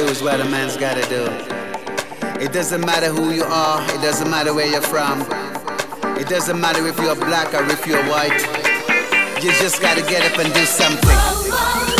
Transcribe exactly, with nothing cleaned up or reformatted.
is what a man's gotta do. It doesn't matter who you are, it doesn't matter where you're from. It doesn't matter if you're black or if you're white. You just gotta get up and do something.